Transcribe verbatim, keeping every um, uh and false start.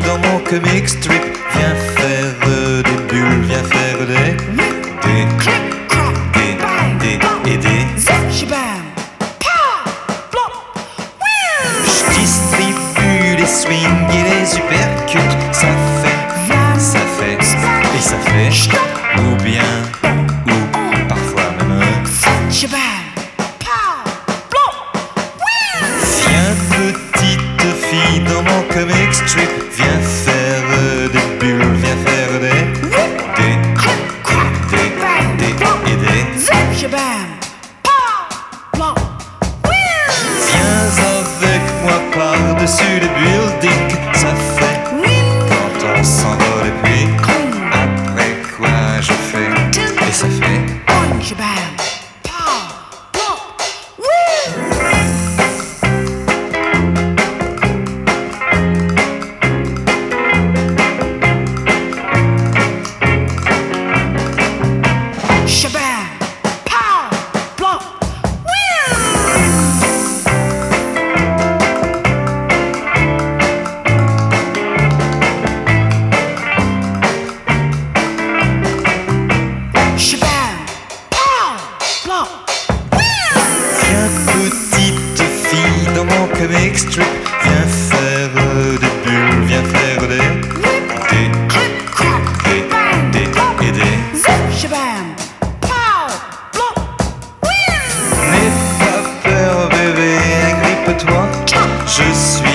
dans mon comic strip. Viens faire euh, des bulles, viens faire des Des, des, des et des Je distribue les swings et les uppercuts. Ça fait, ça fait, et ça fait. Ou bien, ou parfois même Viens petite fille dans mon comic strip. Viens faire euh, des bulles, viens faire des Des, des, des et des Viens avec moi par-dessus les buildings. Ça fait quand on s'envole et puis après quoi je fais et ça fait petite fille dans mon comic strip. Viens faire euh, des bulles, viens faire des Des, des, des et des N'aie pas peur bébé, agrippe-toi. Je suis